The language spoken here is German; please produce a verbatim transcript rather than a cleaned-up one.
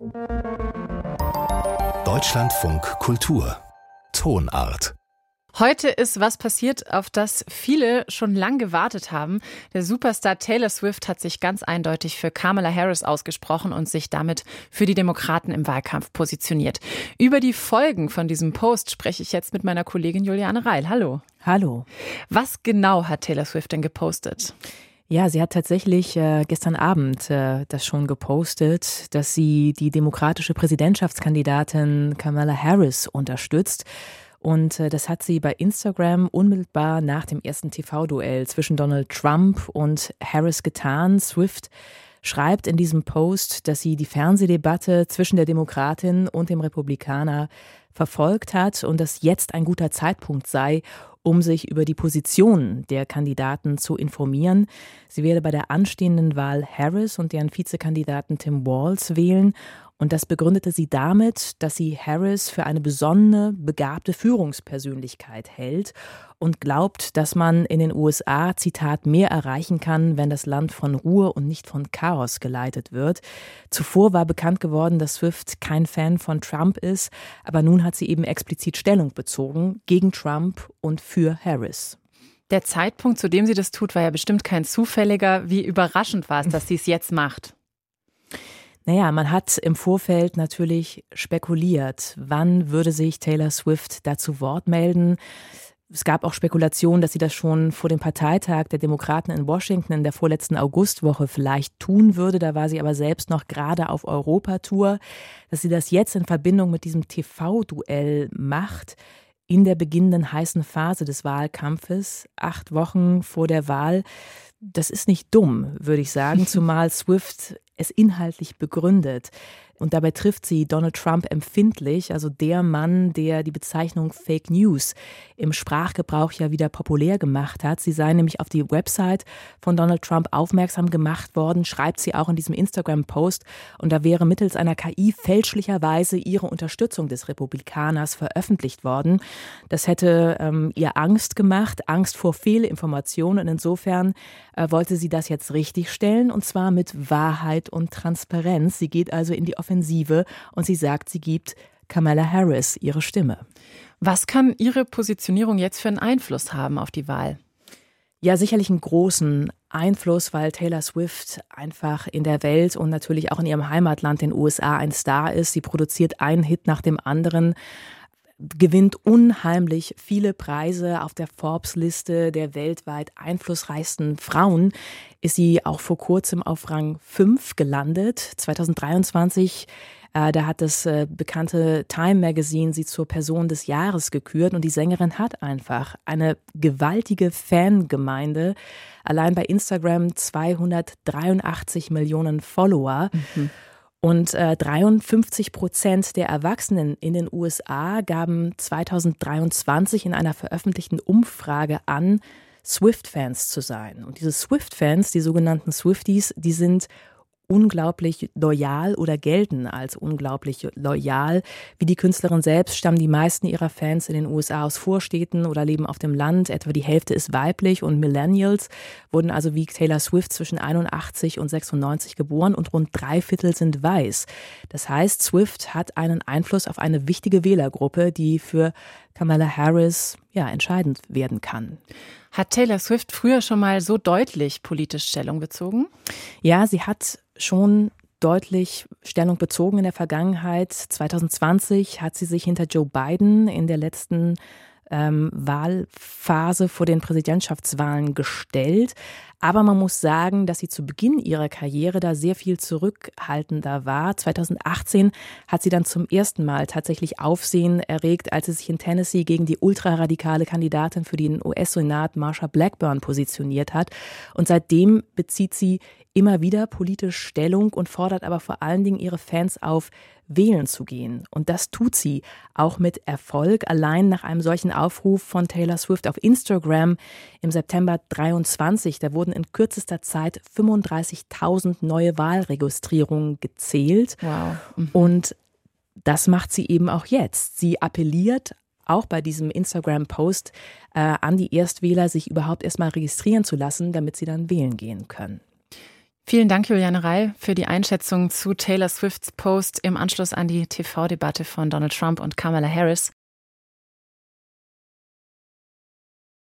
Deutschlandfunk Kultur Tonart. Heute ist was passiert, auf das viele schon lang gewartet haben. Der Superstar Taylor Swift hat sich ganz eindeutig für Kamala Harris ausgesprochen und sich damit für die Demokraten im Wahlkampf positioniert. Über die Folgen von diesem Post spreche ich jetzt mit meiner Kollegin Juliane Reil. Hallo. Hallo. Was genau hat Taylor Swift denn gepostet? Ja, sie hat tatsächlich äh, gestern Abend äh, das schon gepostet, dass sie die demokratische Präsidentschaftskandidatin Kamala Harris unterstützt. Und äh, das hat sie bei Instagram unmittelbar nach dem ersten T V-Duell zwischen Donald Trump und Harris getan. Swift schreibt in diesem Post, dass sie die Fernsehdebatte zwischen der Demokratin und dem Republikaner verfolgt hat und dass jetzt ein guter Zeitpunkt sei, um sich über die Positionen der Kandidaten zu informieren. Sie werde bei der anstehenden Wahl Harris und deren Vizekandidaten Tim Walz wählen. Und das begründete sie damit, dass sie Harris für eine besonnene, begabte Führungspersönlichkeit hält und glaubt, dass man in den U S A, Zitat, mehr erreichen kann, wenn das Land von Ruhe und nicht von Chaos geleitet wird. Zuvor war bekannt geworden, dass Swift kein Fan von Trump ist, aber nun hat sie eben explizit Stellung bezogen gegen Trump und für Harris. Der Zeitpunkt, zu dem sie das tut, war ja bestimmt kein zufälliger. Wie überraschend war es, dass sie es jetzt macht? Naja, man hat im Vorfeld natürlich spekuliert, wann würde sich Taylor Swift da zu Wort melden. Es gab auch Spekulationen, dass sie das schon vor dem Parteitag der Demokraten in Washington in der vorletzten Augustwoche vielleicht tun würde. Da war sie aber selbst noch gerade auf Europatour. Dass sie das jetzt in Verbindung mit diesem T V-Duell macht, in der beginnenden heißen Phase des Wahlkampfes, acht Wochen vor der Wahl, das ist nicht dumm, würde ich sagen, zumal Swift es inhaltlich begründet. Und dabei trifft sie Donald Trump empfindlich, also der Mann, der die Bezeichnung Fake News im Sprachgebrauch ja wieder populär gemacht hat. Sie sei nämlich auf die Website von Donald Trump aufmerksam gemacht worden, schreibt sie auch in diesem Instagram-Post. Und da wäre mittels einer K I fälschlicherweise ihre Unterstützung des Republikaners veröffentlicht worden. Das hätte ähm, ihr Angst gemacht, Angst vor Fehlinformationen. Und insofern äh, wollte sie das jetzt richtigstellen, und zwar mit Wahrheit und Transparenz. Sie geht also in die Offensive und sie sagt, sie gibt Kamala Harris ihre Stimme. Was kann ihre Positionierung jetzt für einen Einfluss haben auf die Wahl? Ja, sicherlich einen großen Einfluss, weil Taylor Swift einfach in der Welt und natürlich auch in ihrem Heimatland, den U S A, ein Star ist. Sie produziert einen Hit nach dem anderen, gewinnt unheimlich viele Preise. Auf der Forbes-Liste der weltweit einflussreichsten Frauen ist sie auch vor kurzem auf Rang fünf gelandet. zwanzig dreiundzwanzig, äh, da hat das äh, bekannte Time Magazine sie zur Person des Jahres gekürt. Und die Sängerin hat einfach eine gewaltige Fangemeinde. Allein bei Instagram zweihundertdreiundachtzig Millionen Follower. Mhm. Und äh, dreiundfünfzig Prozent der Erwachsenen in den U S A gaben zwanzig dreiundzwanzig in einer veröffentlichten Umfrage an, Swift-Fans zu sein. Und diese Swift-Fans, die sogenannten Swifties, die sind unglaublich loyal oder gelten als unglaublich loyal. Wie die Künstlerin selbst stammen die meisten ihrer Fans in den U S A aus Vorstädten oder leben auf dem Land. Etwa die Hälfte ist weiblich und Millennials wurden also wie Taylor Swift zwischen einundachtzig und sechsundneunzig geboren und rund drei Viertel sind weiß. Das heißt, Swift hat einen Einfluss auf eine wichtige Wählergruppe, die für Kamala Harris ja entscheidend werden kann. Hat Taylor Swift früher schon mal so deutlich politisch Stellung bezogen? Ja, sie hat schon deutlich Stellung bezogen in der Vergangenheit. zwanzig zwanzig hat sie sich hinter Joe Biden in der letzten ähm, Wahlphase vor den Präsidentschaftswahlen gestellt. Aber man muss sagen, dass sie zu Beginn ihrer Karriere da sehr viel zurückhaltender war. zwanzig achtzehn hat sie dann zum ersten Mal tatsächlich Aufsehen erregt, als sie sich in Tennessee gegen die ultraradikale Kandidatin für den U S-Senat Marsha Blackburn positioniert hat. Und seitdem bezieht sie immer wieder politisch Stellung und fordert aber vor allen Dingen ihre Fans auf, wählen zu gehen. Und das tut sie auch mit Erfolg. Allein nach einem solchen Aufruf von Taylor Swift auf Instagram im September dreiundzwanzig, da wurden in kürzester Zeit fünfunddreißigtausend neue Wahlregistrierungen gezählt. Wow. Mhm. Und das macht sie eben auch jetzt. Sie appelliert auch bei diesem Instagram-Post äh, an die Erstwähler, sich überhaupt erstmal registrieren zu lassen, damit sie dann wählen gehen können. Vielen Dank, Juliane Reil, für die Einschätzung zu Taylor Swifts Post im Anschluss an die T V-Debatte von Donald Trump und Kamala Harris.